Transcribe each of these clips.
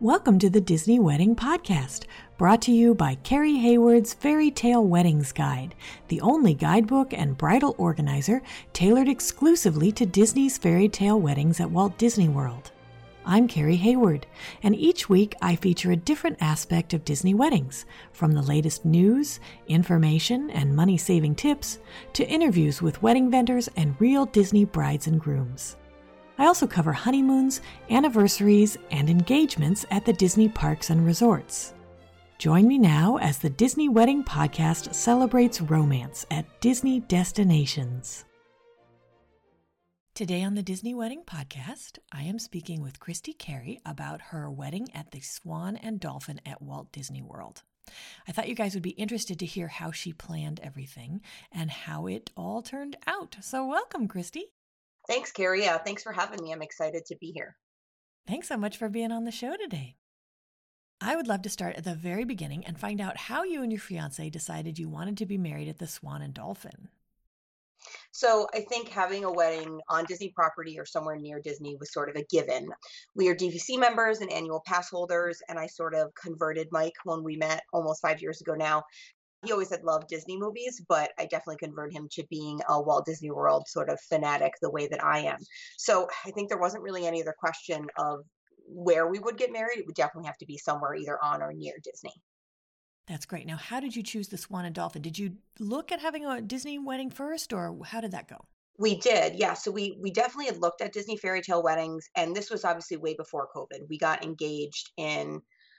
Welcome to the Disney Wedding Podcast, brought to you by Carrie Hayward's Fairy Tale Weddings Guide, the only guidebook and bridal organizer tailored exclusively to Disney's fairy tale weddings at Walt Disney World. I'm Carrie Hayward, and each week I feature a different aspect of Disney weddings, from the latest news, information, and money-saving tips, to interviews with wedding vendors and real Disney brides and grooms. I also cover honeymoons, anniversaries, and engagements at the Disney parks and resorts. Join me now as the Disney Wedding Podcast celebrates romance at Disney destinations. Today on the Disney Wedding Podcast, I am speaking with Christy Carey about her wedding at the Swan and Dolphin at Walt Disney World. I thought you guys would be interested to hear how she planned everything and how it all turned out. So welcome, Christy. Thanks, Carrie. Thanks for having me. I'm excited to be here. Thanks so much for being on the show today. I would love to start at the very beginning and find out how you and your fiancé decided you wanted to be married at the Swan and Dolphin. So I think having a wedding on Disney property or somewhere near Disney was sort of a given. We are DVC members and annual pass holders, and I sort of converted Mike when we met almost 5 years ago now. He always had loved Disney movies, but I definitely converted him to being a Walt Disney World sort of fanatic the way that I am. So I think there wasn't really any other question of where we would get married. It would definitely have to be somewhere either on or near Disney. That's great. Now, how did you choose the Swan and Dolphin? Did you look at having a Disney wedding first, or how did that go? We did, yeah. So we definitely had looked at Disney fairy tale weddings, and this was obviously way before COVID. We got engaged in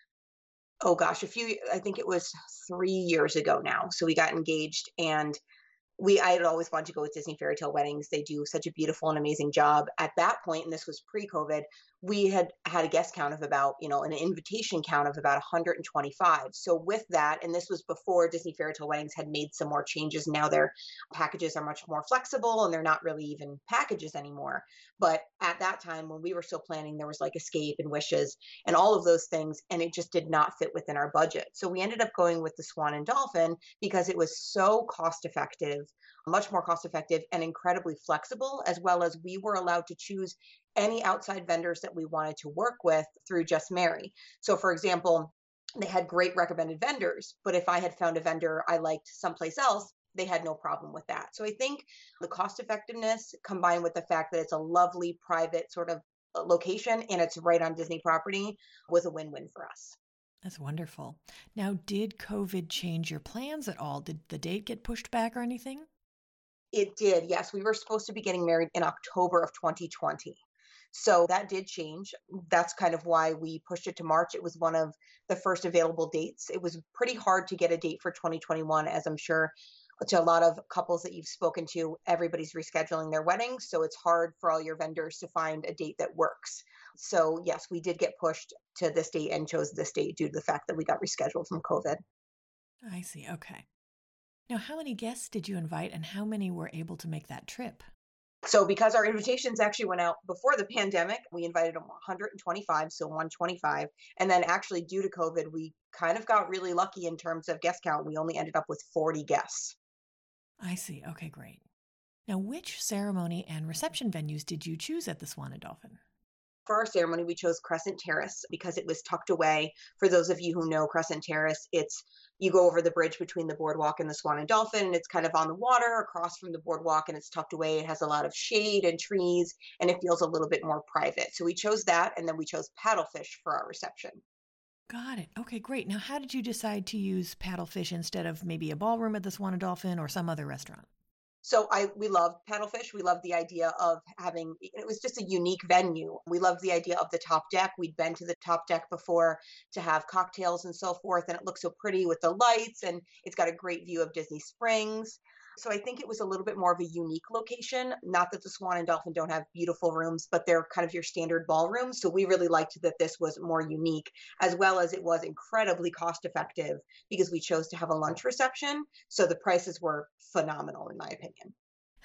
I think it was 3 years ago now. So we got engaged, and I had always wanted to go with Disney fairy tale weddings. They do such a beautiful and amazing job. At that point, and this was pre-COVID, we had a guest count of about, an invitation count of about 125. So with that, and this was before Disney fairy tale weddings had made some more changes. Now their packages are much more flexible, and they're not really even packages anymore. But at that time, when we were still planning, there was like Escape and Wishes and all of those things, and it just did not fit within our budget. So we ended up going with the Swan and Dolphin because it was so cost effective, much more cost effective, and incredibly flexible, as well as we were allowed to choose any outside vendors that we wanted to work with through Just Marry. So for example, they had great recommended vendors, but if I had found a vendor I liked someplace else, they had no problem with that. So I think the cost effectiveness combined with the fact that it's a lovely private sort of location and it's right on Disney property was a win-win for us. That's wonderful. Now, did COVID change your plans at all? Did the date get pushed back or anything? It did, yes. We were supposed to be getting married in October of 2020. So that did change. That's kind of why we pushed it to March. It was one of the first available dates. It was pretty hard to get a date for 2021, as I'm sure to a lot of couples that you've spoken to, everybody's rescheduling their weddings. So it's hard for all your vendors to find a date that works. So yes, we did get pushed to this date and chose this date due to the fact that we got rescheduled from COVID. I see. Okay. Now, how many guests did you invite and how many were able to make that trip? So because our invitations actually went out before the pandemic, we invited 125, so 125. And then actually due to COVID, we kind of got really lucky in terms of guest count. We only ended up with 40 guests. I see. Okay, great. Now, which ceremony and reception venues did you choose at the Swan and Dolphin? For our ceremony, we chose Crescent Terrace because it was tucked away. For those of you who know Crescent Terrace, you go over the bridge between the boardwalk and the Swan and Dolphin, and it's kind of on the water across from the boardwalk, and it's tucked away. It has a lot of shade and trees, and it feels a little bit more private. So we chose that, and then we chose Paddlefish for our reception. Got it. Okay, great. Now, how did you decide to use Paddlefish instead of maybe a ballroom at the Swan and Dolphin or some other restaurant? So we loved Paddlefish. We loved the idea of it was just a unique venue. We loved the idea of the top deck. We'd been to the top deck before to have cocktails and so forth. And it looks so pretty with the lights, and it's got a great view of Disney Springs. So I think it was a little bit more of a unique location. Not that the Swan and Dolphin don't have beautiful rooms, but they're kind of your standard ballrooms. So we really liked that this was more unique, as well as it was incredibly cost effective because we chose to have a lunch reception. So the prices were phenomenal, in my opinion.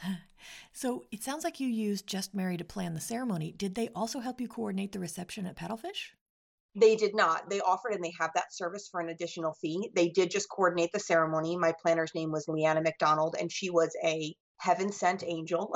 So it sounds like you used Just Marry to plan the ceremony. Did they also help you coordinate the reception at Paddlefish? They did not. They offered and they have that service for an additional fee. They did just coordinate the ceremony. My planner's name was Leanna McDonald, and she was a heaven sent angel.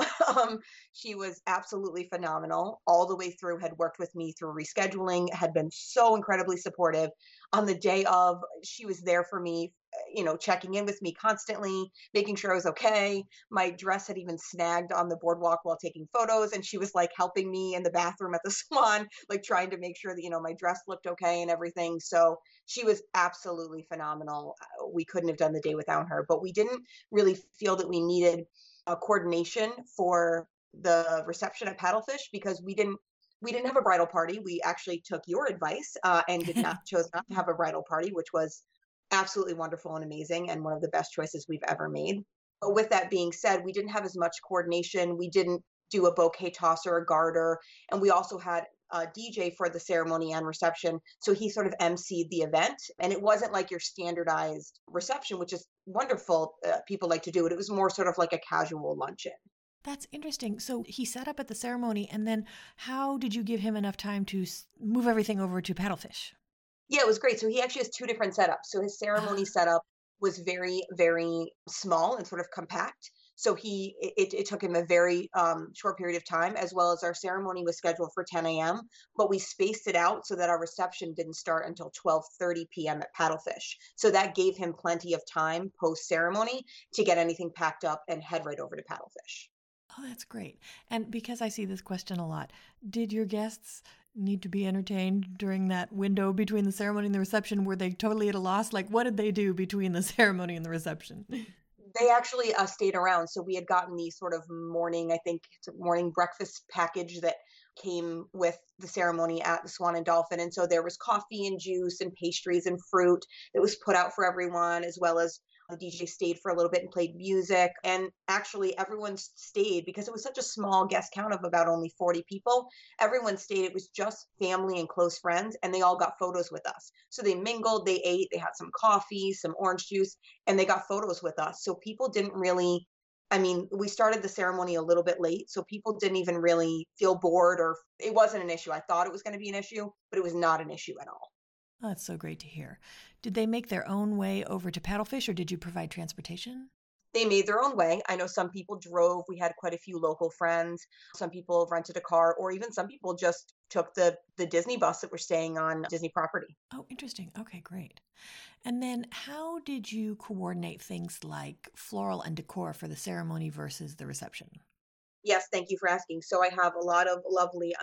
She was absolutely phenomenal all the way through, had worked with me through rescheduling, had been so incredibly supportive. On the day of, she was there for me, checking in with me constantly, making sure I was okay. My dress had even snagged on the boardwalk while taking photos, and she was like helping me in the bathroom at the Swan, like trying to make sure that, my dress looked okay and everything. So she was absolutely phenomenal. We couldn't have done the day without her, but we didn't really feel that we needed a coordination for the reception at Paddlefish because we didn't have a bridal party. We actually took your advice and chose not to have a bridal party, which was absolutely wonderful and amazing and one of the best choices we've ever made. But with that being said, we didn't have as much coordination. We didn't do a bouquet toss or a garter, and we also had a DJ for the ceremony and reception. So he sort of emceed the event. And it wasn't like your standardized reception, which is wonderful. People like to do it. It was more sort of like a casual luncheon. That's interesting. So he set up at the ceremony, and then how did you give him enough time to move everything over to Paddlefish? Yeah, it was great. So he actually has two different setups. So his ceremony Ah, setup was very, very small and sort of compact. So it took him a very short period of time, as well as our ceremony was scheduled for 10 a.m., but we spaced it out so that our reception didn't start until 12:30 p.m. at Paddlefish. So that gave him plenty of time post ceremony to get anything packed up and head right over to Paddlefish. oh, that's great. And because I see this question a lot, did your guests need to be entertained during that window between the ceremony and the reception? Were they totally at a loss? Like, what did they do between the ceremony and the reception? They actually stayed around. So we had gotten the sort of morning, I think it's a morning breakfast package that came with the ceremony at the Swan and Dolphin. And so there was coffee and juice and pastries and fruit that was put out for everyone, as well as the DJ stayed for a little bit and played music. And actually, everyone stayed because it was such a small guest count of about only 40 people. Everyone stayed. It was just family and close friends, and they all got photos with us. So they mingled, they ate, they had some coffee, some orange juice, and they got photos with us. So people didn't really, I mean, we started the ceremony a little bit late, so people didn't even really feel bored, or it wasn't an issue. I thought it was going to be an issue, but it was not an issue at all. Oh, that's so great to hear. Did they make their own way over to Paddlefish, or did you provide transportation? They made their own way. I know some people drove. We had quite a few local friends. Some people rented a car, or even some people just took the Disney bus that we're staying on Disney property. Oh, interesting. Okay, great. And then how did you coordinate things like floral and decor for the ceremony versus the reception? Yes, thank you for asking. So I have a lot of lovely,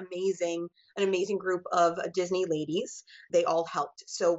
an amazing group of Disney ladies. They all helped. So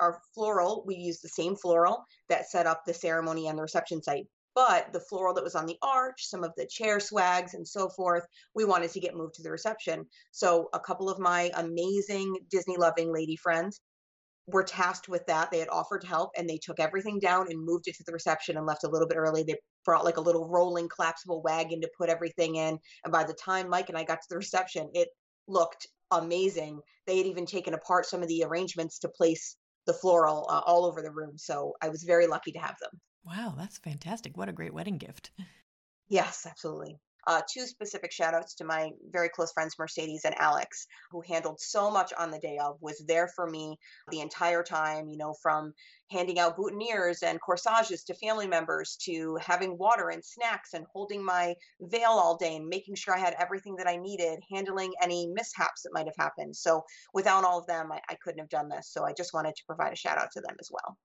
we use the same floral that set up the ceremony and the reception site. But the floral that was on the arch, some of the chair swags and so forth, we wanted to get moved to the reception. So a couple of my amazing Disney loving lady friends were tasked with that. They had offered help and they took everything down and moved it to the reception and left a little bit early. They brought like a little rolling collapsible wagon to put everything in. And by the time Mike and I got to the reception, it looked amazing. They had even taken apart some of the arrangements to place the floral all over the room. So I was very lucky to have them. Wow, that's fantastic. What a great wedding gift. Yes, absolutely. Two specific shout outs to my very close friends, Mercedes and Alex, who handled so much on the day of, was there for me the entire time, from handing out boutonnieres and corsages to family members to having water and snacks and holding my veil all day and making sure I had everything that I needed, handling any mishaps that might have happened. So without all of them, I couldn't have done this. So I just wanted to provide a shout out to them as well.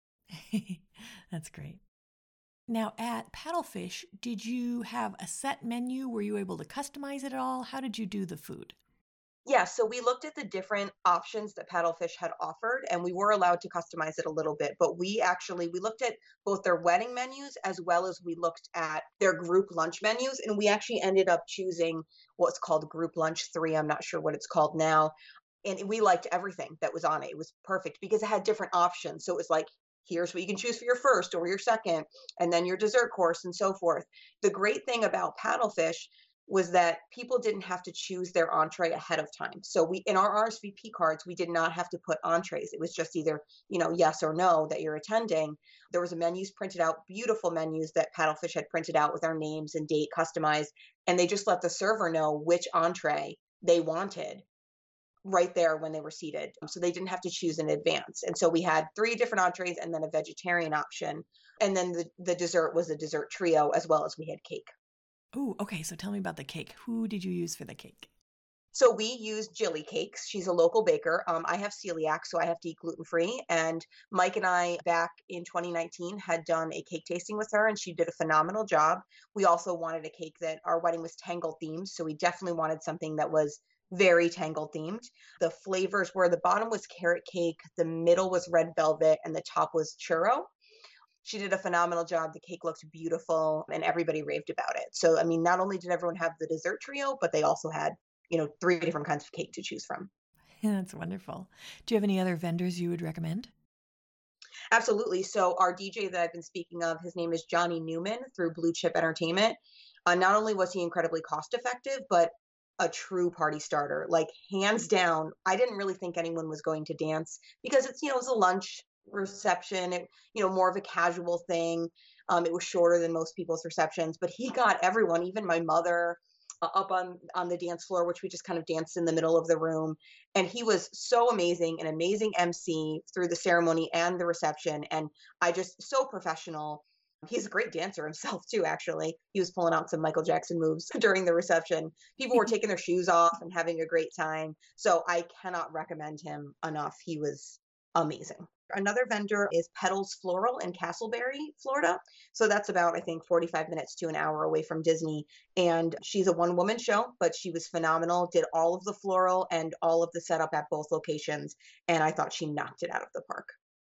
That's great. Now, at Paddlefish, did you have a set menu? Were you able to customize it at all? How did you do the food? Yeah, so we looked at the different options that Paddlefish had offered, and we were allowed to customize it a little bit. But we looked at both their wedding menus as well as we looked at their group lunch menus, and we actually ended up choosing what's called Group Lunch 3. I'm not sure what it's called now. And we liked everything that was on it. It was perfect because it had different options. So it was like, here's what you can choose for your first or your second, and then your dessert course and so forth. The great thing about Paddlefish was that people didn't have to choose their entree ahead of time. So in our RSVP cards, we did not have to put entrees. It was just either, yes or no that you're attending. There was a menus printed out, beautiful menus that Paddlefish had printed out with our names and date customized, and they just let the server know which entree they wanted right there when they were seated. So they didn't have to choose in advance. And so we had 3 different entrees and then a vegetarian option. And then the dessert was a dessert trio as well as we had cake. Oh, okay. So tell me about the cake. Who did you use for the cake? So we use Jilly Cakes. She's a local baker. I have celiac, so I have to eat gluten free. And Mike and I, back in 2019, had done a cake tasting with her, and she did a phenomenal job. We also wanted a cake that our wedding was Tangled themed, so we definitely wanted something that was very Tangled themed. The flavors were, the bottom was carrot cake, the middle was red velvet, and the top was churro. She did a phenomenal job. The cake looked beautiful and everybody raved about it. So, I mean, not only did everyone have the dessert trio, but they also had, 3 different kinds of cake to choose from. That's wonderful. Do you have any other vendors you would recommend? Absolutely. So, our DJ that I've been speaking of, his name is Johnny Newman through Blue Chip Entertainment. Not only was he incredibly cost effective, but a true party starter. Like, hands down, I didn't really think anyone was going to dance because it was a lunch reception, more of a casual thing. It was shorter than most people's receptions, but he got everyone, even my mother, up on the dance floor, which we just kind of danced in the middle of the room. And he was so amazing, an amazing MC through the ceremony and the reception. And I just so professional. He's a great dancer himself too, actually. He was pulling out some Michael Jackson moves during the reception. People were taking their shoes off and having a great time. So I cannot recommend him enough. He was amazing. Another vendor is Petals Floral in Castleberry, Florida. So that's about, I think, 45 minutes to an hour away from Disney. And she's a one-woman show, but she was phenomenal, did all of the floral and all of the setup at both locations. And I thought she knocked it out of the park.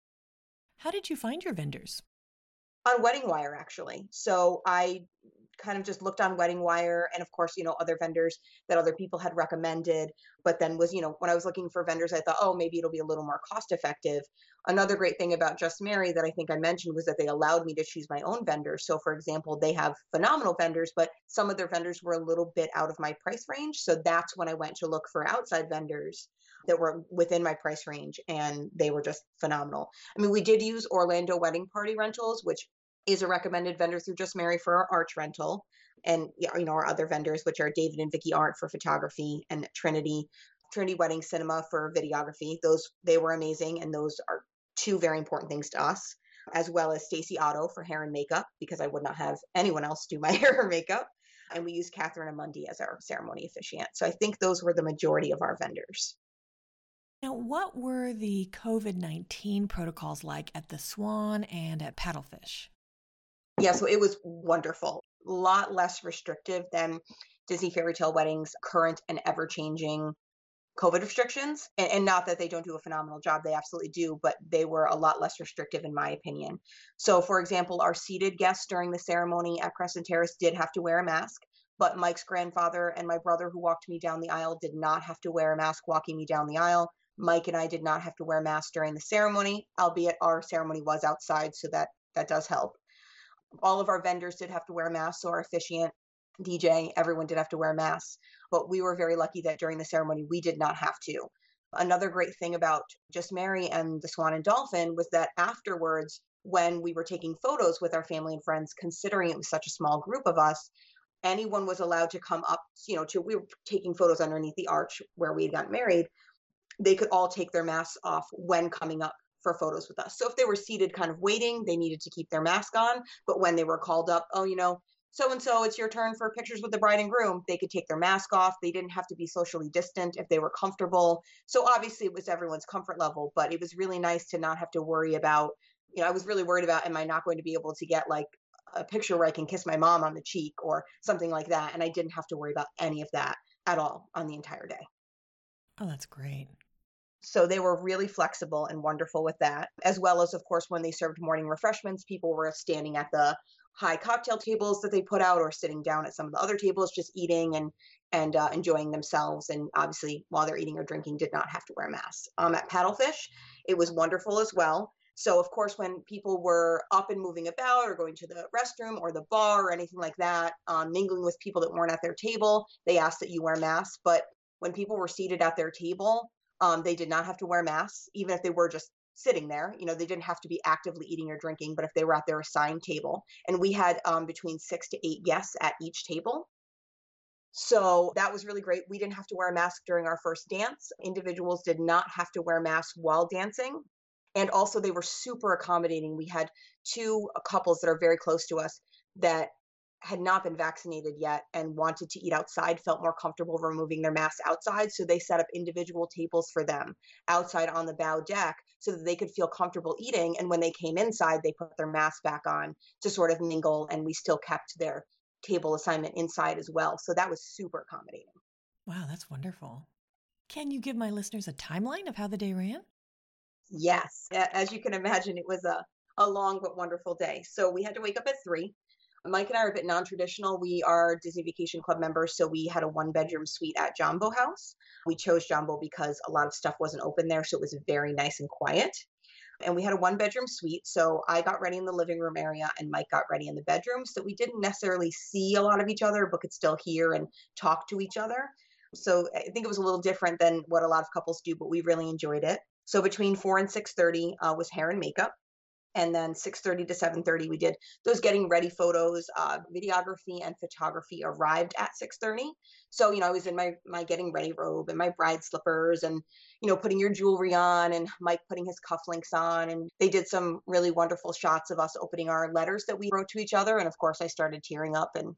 How did you find your vendors? On Wedding Wire, actually. So I kind of just looked on Wedding Wire and of course, other vendors that other people had recommended. But then when I was looking for vendors, I thought, oh, maybe it'll be a little more cost effective. Another great thing about Just Mary that I think I mentioned was that they allowed me to choose my own vendors. So for example, they have phenomenal vendors, but some of their vendors were a little bit out of my price range. So that's when I went to look for outside vendors that were within my price range, and they were just phenomenal. I mean, we did use Orlando Wedding Party Rentals, which is a recommended vendor through Just Mary for our arch rental. And our other vendors, which are David and Vicky Art for photography, and Trinity Wedding Cinema for videography. They were amazing, and those are two very important things to us, as well as Stacy Otto for hair and makeup, because I would not have anyone else do my hair or makeup. And we use Catherine Amundi as our ceremony officiant. So I think those were the majority of our vendors. Now, what were the COVID-19 protocols like at the Swan and at Paddlefish? Yeah, so it was wonderful. A lot less restrictive than Disney Fairy Tale Weddings' current and ever-changing COVID restrictions. And not that they don't do a phenomenal job, they absolutely do, but they were a lot less restrictive in my opinion. So for example, our seated guests during the ceremony at Crescent Terrace did have to wear a mask, but Mike's grandfather and my brother who walked me down the aisle did not have to wear a mask walking me down the aisle. Mike and I did not have to wear masks during the ceremony, albeit our ceremony was outside, so that does help. All of our vendors did have to wear masks, so our officiant, DJ, everyone did have to wear masks. But we were very lucky that during the ceremony, we did not have to. Another great thing about Just Mary and the Swan and Dolphin was that afterwards, when we were taking photos with our family and friends, considering it was such a small group of us, anyone was allowed to come up, we were taking photos underneath the arch where we had gotten married. They could all take their masks off when coming up for photos with us. So if they were seated kind of waiting, they needed to keep their mask on. But when they were called up, oh, so-and-so, it's your turn for pictures with the bride and groom, they could take their mask off. They didn't have to be socially distant if they were comfortable. So obviously it was everyone's comfort level, but it was really nice to not have to worry about, I was really worried about, am I not going to be able to get like a picture where I can kiss my mom on the cheek or something like that. And I didn't have to worry about any of that at all on the entire day. Oh, that's great. So they were really flexible and wonderful with that, as well as, of course, when they served morning refreshments, people were standing at the high cocktail tables that they put out or sitting down at some of the other tables, just eating and enjoying themselves. And obviously, while they're eating or drinking, did not have to wear masks. At Paddlefish, it was wonderful as well. So, of course, when people were up and moving about or going to the restroom or the bar or anything like that, mingling with people that weren't at their table, they asked that you wear masks. But when people were seated at their table, they did not have to wear masks, even if they were just sitting there. They didn't have to be actively eating or drinking, but if they were at their assigned table. And we had between 6 to 8 guests at each table. So that was really great. We didn't have to wear a mask during our first dance. Individuals did not have to wear masks while dancing. And also they were super accommodating. We had 2 couples that are very close to us that had not been vaccinated yet and wanted to eat outside, felt more comfortable removing their masks outside. So they set up individual tables for them outside on the bow deck so that they could feel comfortable eating. And when they came inside, they put their mask back on to sort of mingle. And we still kept their table assignment inside as well. So that was super accommodating. Wow, that's wonderful. Can you give my listeners a timeline of how the day ran? Yes. As you can imagine, it was a long but wonderful day. So we had to wake up at 3. Mike and I are a bit non-traditional. We are Disney Vacation Club members, so we had a 1-bedroom suite at Jambo House. We chose Jambo because a lot of stuff wasn't open there, so it was very nice and quiet. And we had a 1-bedroom suite, so I got ready in the living room area and Mike got ready in the bedroom, so we didn't necessarily see a lot of each other, but could still hear and talk to each other. So I think it was a little different than what a lot of couples do, but we really enjoyed it. So between 4 and 6:30 was hair and makeup. And then 6:30 to 7:30, we did those getting ready photos. Videography and photography arrived at 6:30. So, I was in my getting ready robe and my bride slippers and, putting your jewelry on and Mike putting his cufflinks on. And they did some really wonderful shots of us opening our letters that we wrote to each other. And of course, I started tearing up and,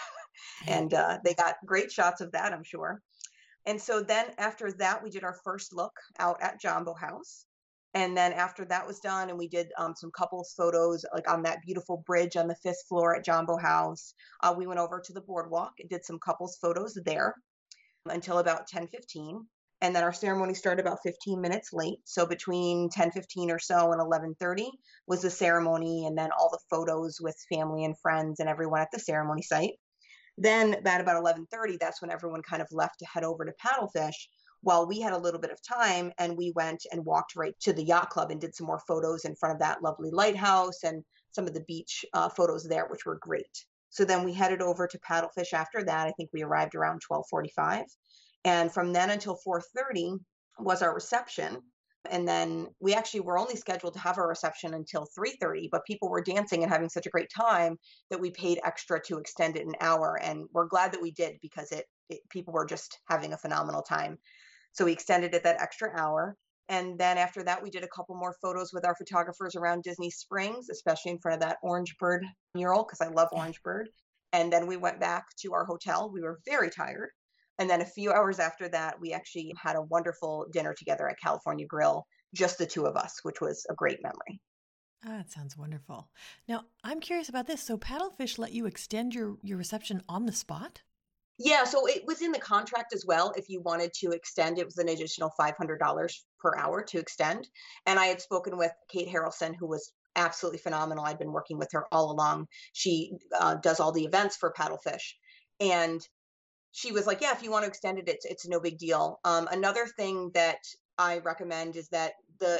and they got great shots of that, I'm sure. And so then after that, we did our first look out at Jambo House. And then after that was done, and we did some couples photos, like on that beautiful bridge on the 5th floor at Jambo House, we went over to the boardwalk and did some couples photos there until about 10:15. And then our ceremony started about 15 minutes late. So between 10:15 or so and 11:30 was the ceremony, and then all the photos with family and friends and everyone at the ceremony site. Then at about 11:30, that's when everyone kind of left to head over to Paddlefish. While we had a little bit of time and we went and walked right to the yacht club and did some more photos in front of that lovely lighthouse and some of the beach photos there, which were great. So then we headed over to Paddlefish after that. I think we arrived around 12:45. And from then until 4:30 was our reception. And then we actually were only scheduled to have our reception until 3:30, but people were dancing and having such a great time that we paid extra to extend it an hour. And we're glad that we did because people were just having a phenomenal time. So we extended it that extra hour. And then after that, we did a couple more photos with our photographers around Disney Springs, especially in front of that Orange Bird mural, because I love Orange Bird. And then we went back to our hotel. We were very tired. And then a few hours after that, we actually had a wonderful dinner together at California Grill, just the two of us, which was a great memory. Ah, that sounds wonderful. Now, I'm curious about this. So Paddlefish let you extend your reception on the spot? Yeah, so it was in the contract as well. If you wanted to extend, it was an additional $500 per hour to extend. And I had spoken with Kate Harrelson, who was absolutely phenomenal. I'd been working with her all along. She does all the events for Paddlefish. And she was like, yeah, if you want to extend it, it's no big deal. Another thing that I recommend is that the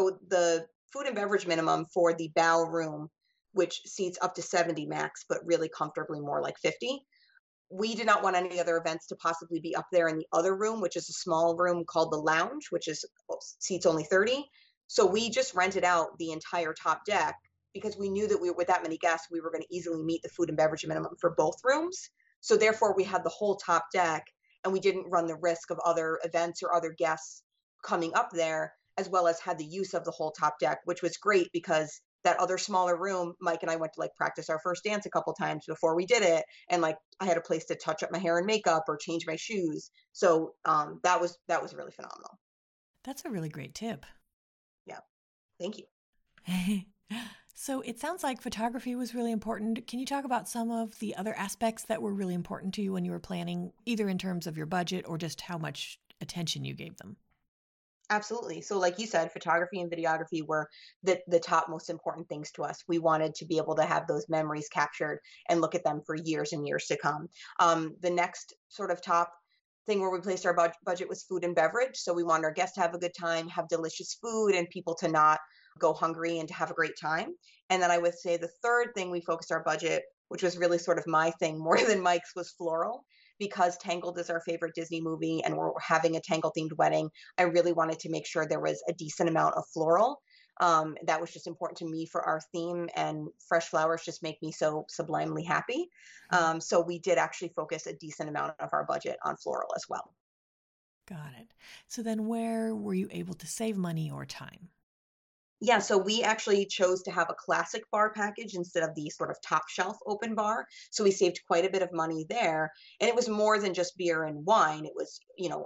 food and beverage minimum for the bow room, which seats up to 70 max, but really comfortably more like 50. We did not want any other events to possibly be up there in the other room, which is a small room called the lounge, which is seats only 30. So we just rented out the entire top deck because we knew that with that many guests, we were going to easily meet the food and beverage minimum for both rooms. So therefore, we had the whole top deck and we didn't run the risk of other events or other guests coming up there, as well as had the use of the whole top deck, which was great because that other smaller room, Mike and I went to practice our first dance a couple times before we did it. And I had a place to touch up my hair and makeup or change my shoes. So that was really phenomenal. That's a really great tip. Yeah. Thank you. So it sounds like photography was really important. Can you talk about some of the other aspects that were really important to you when you were planning, either in terms of your budget or just how much attention you gave them? Absolutely. So like you said, photography and videography were the top most important things to us. We wanted to be able to have those memories captured and look at them for years and years to come. The next sort of top thing where we placed our budget was food and beverage. So we wanted our guests to have a good time, have delicious food, and people to not go hungry and to have a great time. And then I would say the third thing we focused our budget, which was really sort of my thing more than Mike's, was floral. Because Tangled is our favorite Disney movie and we're having a Tangled themed wedding, I really wanted to make sure there was a decent amount of floral. That was just important to me for our theme, and fresh flowers just make me so sublimely happy. So we did actually focus a decent amount of our budget on floral as well. Got it. So then where were you able to save money or time? Yeah, so we actually chose to have a classic bar package instead of the sort of top shelf open bar. So we saved quite a bit of money there. And it was more than just beer and wine, it was,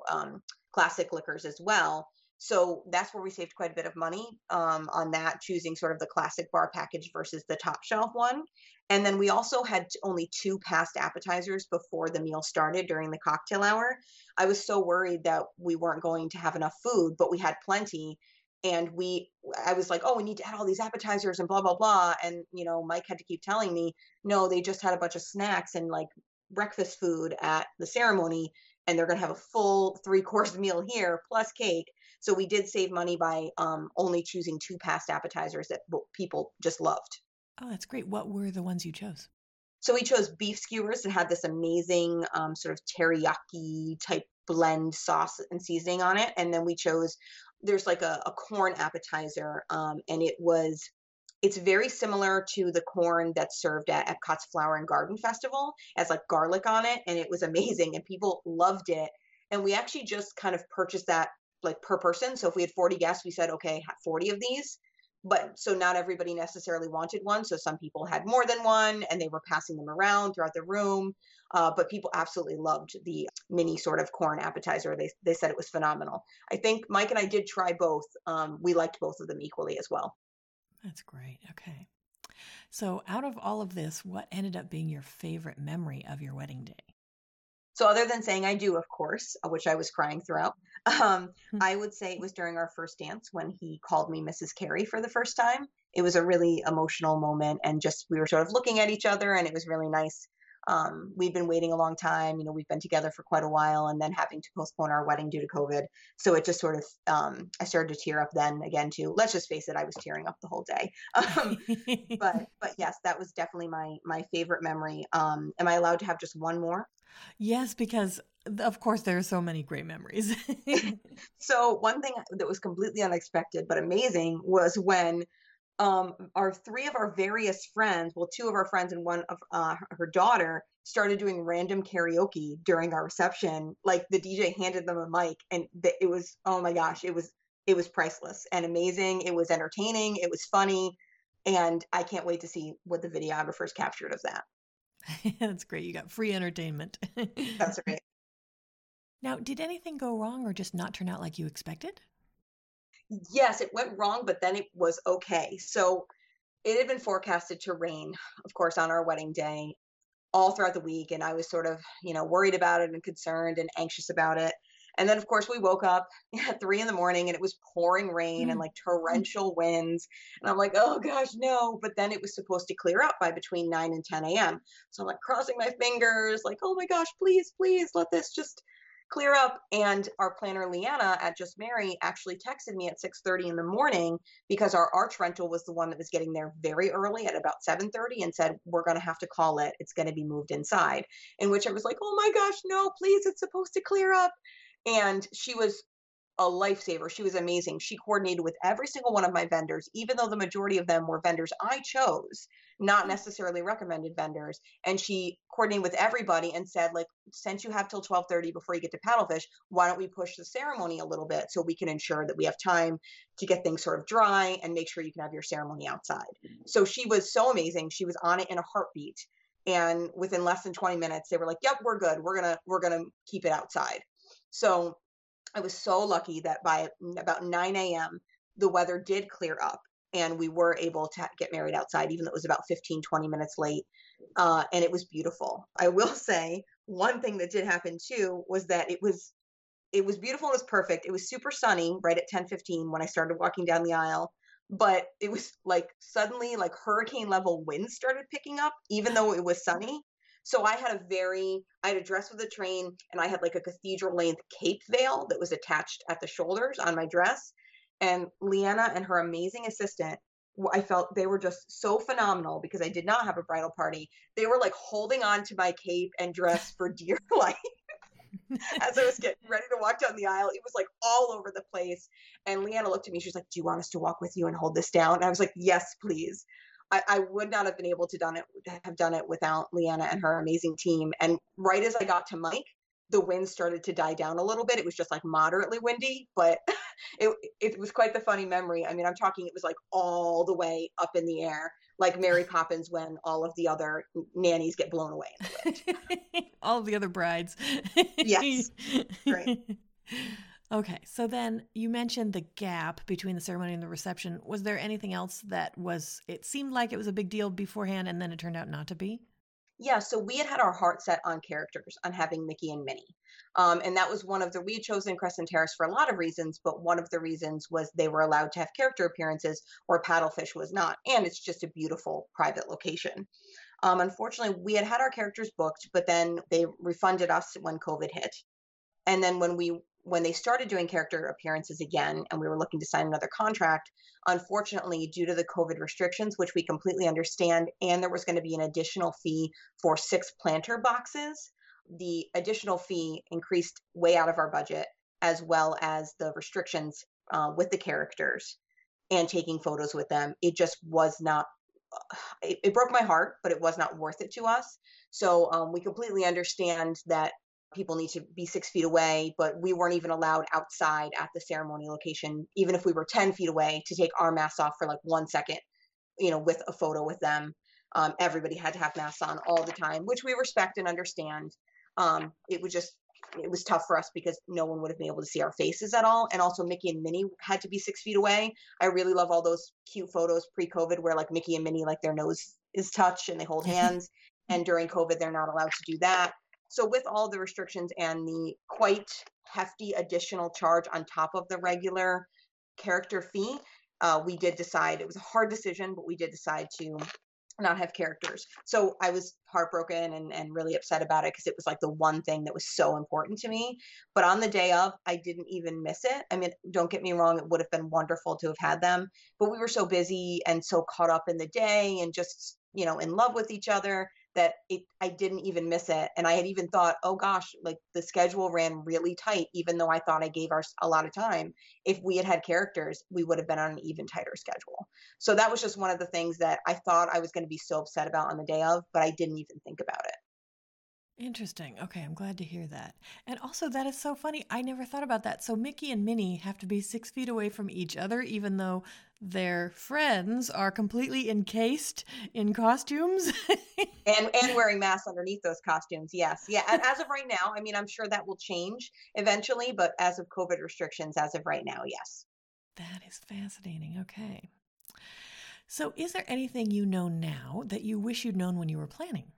classic liquors as well. So that's where we saved quite a bit of money on that, choosing sort of the classic bar package versus the top shelf one. And then we also had only two past appetizers before the meal started during the cocktail hour. I was so worried that we weren't going to have enough food, but we had plenty. And I was like, oh, we need to add all these appetizers and blah blah blah. And Mike had to keep telling me, no, they just had a bunch of snacks and like breakfast food at the ceremony, and they're going to have a full 3-course meal here plus cake. So we did save money by only choosing two past appetizers that people just loved. Oh, that's great. What were the ones you chose? So we chose beef skewers that had this amazing sort of teriyaki type blend sauce and seasoning on it. And then we chose, there's like a corn appetizer, and it's very similar to the corn that's served at Epcot's Flower and Garden Festival, as like garlic on it, and it was amazing and people loved it. And we actually just kind of purchased that like per person. So if we had 40 guests, we said, okay, have 40 of these. But so not everybody necessarily wanted one. So some people had more than one and they were passing them around throughout the room. But people absolutely loved the mini sort of corn appetizer. They said it was phenomenal. I think Mike and I did try both. We liked both of them equally as well. That's great. Okay. So out of all of this, what ended up being your favorite memory of your wedding day? So other than saying I do, of course, which I was crying throughout, I would say it was during our first dance when he called me Mrs. Carey for the first time. It was a really emotional moment, and just we were sort of looking at each other, and it was really nice. We've been waiting a long time. We've been together for quite a while, and then having to postpone our wedding due to COVID. So it just sort of, I started to tear up then again too. Let's just face it, I was tearing up the whole day. But yes, that was definitely my favorite memory. Am I allowed to have just one more? Yes, because of course there are so many great memories. So one thing that was completely unexpected but amazing was when our three of our various friends, well, two of our friends and one of her daughter, started doing random karaoke during our reception. Like the DJ handed them a mic, and it was, oh my gosh, it was priceless and amazing. It was entertaining. It was funny, and I can't wait to see what the videographers captured of that. That's great. You got free entertainment. That's right. Now, did anything go wrong or just not turn out like you expected? Yes, it went wrong, but then it was okay. So it had been forecasted to rain, of course, on our wedding day all throughout the week. And I was sort of, worried about it and concerned and anxious about it. And then, of course, we woke up at 3 a.m. and it was pouring rain and like torrential winds. And I'm like, oh gosh, no. But then it was supposed to clear up by between 9 and 10 a.m. So I'm like crossing my fingers, like, oh my gosh, please, please let this just clear up. And our planner, Leanna at Just Marry, actually texted me at 6:30 in the morning because our arch rental was the one that was getting there very early at about 7:30 and said, we're going to have to call it. It's going to be moved inside. In which I was like, oh my gosh, no, please, it's supposed to clear up. And she was a lifesaver. She was amazing. She coordinated with every single one of my vendors, even though the majority of them were vendors I chose, not necessarily recommended vendors. And she coordinated with everybody and said, like, since you have till 12:30 before you get to Paddlefish, why don't we push the ceremony a little bit so we can ensure that we have time to get things sort of dry and make sure you can have your ceremony outside. So she was so amazing. She was on it in a heartbeat. And within less than 20 minutes, they were like, yep, we're good. We're going to keep it outside. So I was so lucky that by about 9 a.m., the weather did clear up and we were able to get married outside, even though it was about 15, 20 minutes late. And it was beautiful. I will say one thing that did happen too was that it was beautiful. It was perfect. It was super sunny right at 10:15 when I started walking down the aisle. But it was like suddenly like hurricane level winds started picking up, even though it was sunny. So I had a dress with a train, and I had like a cathedral length cape veil that was attached at the shoulders on my dress. And Leanna and her amazing assistant, I felt they were just so phenomenal because I did not have a bridal party. They were like holding on to my cape and dress for dear life. As I was getting ready to walk down the aisle, it was like all over the place. And Leanna looked at me. She was like, do you want us to walk with you and hold this down? And I was like, yes, please. I would not have been able to have done it without Leanna and her amazing team. And right as I got to Mike, the wind started to die down a little bit. It was just like moderately windy, but it was quite the funny memory. I mean, I'm talking, it was like all the way up in the air, like Mary Poppins when all of the other nannies get blown away in the wind. All of the other brides. Yes. Great. Okay, so then you mentioned the gap between the ceremony and the reception. Was there anything else that it seemed like it was a big deal beforehand and then it turned out not to be? Yeah, so we had our heart set on characters, on having Mickey and Minnie. And that was we had chosen Crescent Terrace for a lot of reasons, but one of the reasons was they were allowed to have character appearances where Paddlefish was not. And it's just a beautiful private location. Unfortunately, we had our characters booked, but then they refunded us when COVID hit. And then when they started doing character appearances again and we were looking to sign another contract, unfortunately, due to the COVID restrictions, which we completely understand, and there was going to be an additional fee for 6 planter boxes, the additional fee increased way out of our budget, as well as the restrictions with the characters and taking photos with them. It just was not, it broke my heart, but it was not worth it to us. So we completely understand that people need to be 6 feet away, but we weren't even allowed outside at the ceremony location, even if we were 10 feet away, to take our masks off for like 1 second, with a photo with them. Everybody had to have masks on all the time, which we respect and understand. It was tough for us because no one would have been able to see our faces at all. And also Mickey and Minnie had to be 6 feet away. I really love all those cute photos pre-COVID where like Mickey and Minnie, like their nose is touched and they hold hands. And during COVID, they're not allowed to do that. So with all the restrictions and the quite hefty additional charge on top of the regular character fee, we did decide, it was a hard decision, but we did decide to not have characters. So I was heartbroken and really upset about it because it was like the one thing that was so important to me. But on the day of, I didn't even miss it. I mean, don't get me wrong, it would have been wonderful to have had them, but we were so busy and so caught up in the day and just, in love with each other that I didn't even miss it. And I had even thought, oh gosh, like the schedule ran really tight, even though I thought I gave us a lot of time. If we had characters, we would have been on an even tighter schedule. So that was just one of the things that I thought I was going to be so upset about on the day of, but I didn't even think about it. Interesting. Okay, I'm glad to hear that. And also, that is so funny. I never thought about that. So Mickey and Minnie have to be 6 feet away from each other, even though their friends are completely encased in costumes. and wearing masks underneath those costumes. Yes. Yeah. And as of right now, I mean, I'm sure that will change eventually, but as of COVID restrictions, as of right now, yes. That is fascinating. Okay. So is there anything you know now that you wish you'd known when you were planning?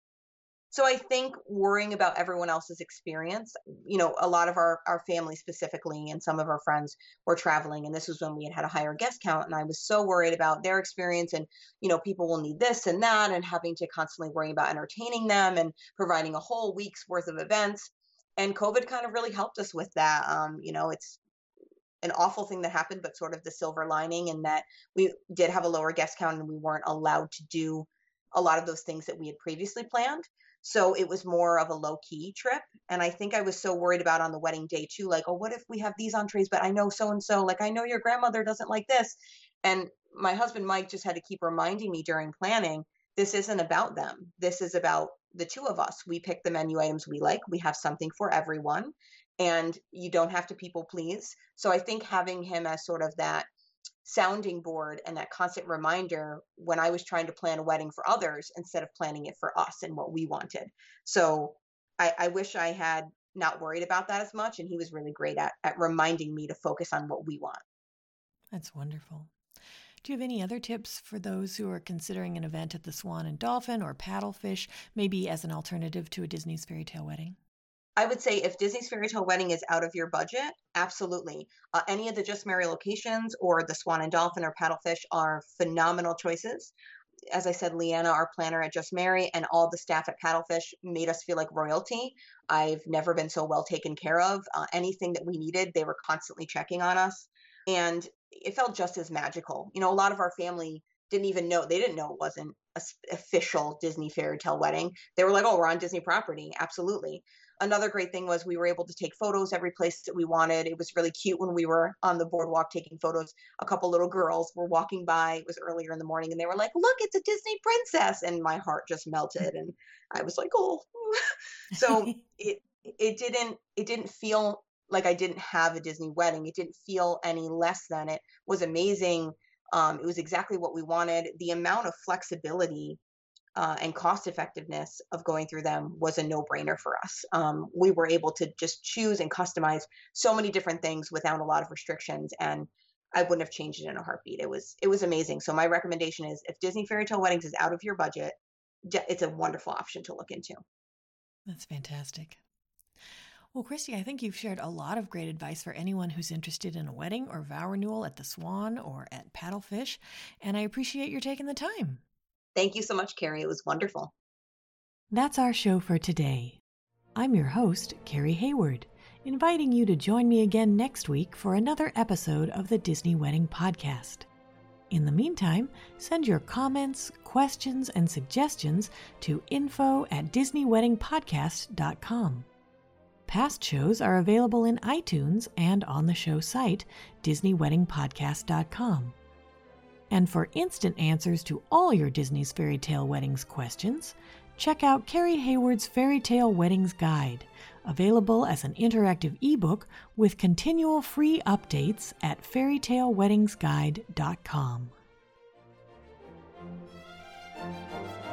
So I think worrying about everyone else's experience, a lot of our family specifically and some of our friends were traveling. And this was when we had a higher guest count. And I was so worried about their experience and, people will need this and that and having to constantly worry about entertaining them and providing a whole week's worth of events. And COVID kind of really helped us with that. It's an awful thing that happened, but sort of the silver lining in that we did have a lower guest count and we weren't allowed to do a lot of those things that we had previously planned. So it was more of a low key trip. And I think I was so worried about on the wedding day too, like, oh, what if we have these entrees, but I know so-and-so, like, I know your grandmother doesn't like this. And my husband, Mike, just had to keep reminding me during planning, this isn't about them. This is about the two of us. We pick the menu items we like. We have something for everyone and you don't have to people please. So I think having him as sort of that sounding board and that constant reminder when I was trying to plan a wedding for others instead of planning it for us and what we wanted. So I wish I had not worried about that as much. And he was really great at reminding me to focus on what we want. That's wonderful. Do you have any other tips for those who are considering an event at the Swan and Dolphin or Paddlefish, maybe as an alternative to a Disney's Fairy Tale Wedding? I would say if Disney's Fairy Tale Wedding is out of your budget, absolutely. Any of the Just Merry locations or the Swan and Dolphin or Paddlefish are phenomenal choices. As I said, Leanna, our planner at Just Merry, and all the staff at Paddlefish made us feel like royalty. I've never been so well taken care of. Anything that we needed, they were constantly checking on us. And it felt just as magical. A lot of our family didn't even know, they didn't know it wasn't an official Disney Fairy Tale Wedding. They were like, oh, we're on Disney property. Absolutely. Another great thing was we were able to take photos every place that we wanted. It was really cute when we were on the boardwalk taking photos. A couple little girls were walking by. It was earlier in the morning and they were like, look, it's a Disney princess. And my heart just melted. And I was like, oh, so it didn't feel like I didn't have a Disney wedding. It didn't feel any less than. It was amazing. It was exactly what we wanted. The amount of flexibility and cost effectiveness of going through them was a no-brainer for us. We were able to just choose and customize so many different things without a lot of restrictions, and I wouldn't have changed it in a heartbeat. It was amazing. So my recommendation is, if Disney Fairy Tale Weddings is out of your budget, it's a wonderful option to look into. That's fantastic. Well, Christy, I think you've shared a lot of great advice for anyone who's interested in a wedding or vow renewal at the Swan or at Paddlefish, and I appreciate your taking the time. Thank you so much, Carrie. It was wonderful. That's our show for today. I'm your host, Carrie Hayward, inviting you to join me again next week for another episode of the Disney Wedding Podcast. In the meantime, send your comments, questions, and suggestions to info@disneyweddingpodcast.com. Past shows are available in iTunes and on the show site, disneyweddingpodcast.com. And for instant answers to all your Disney's Fairy Tale Weddings questions, check out Carrie Hayward's Fairy Tale Weddings Guide, available as an interactive ebook with continual free updates at fairytaleweddingsguide.com.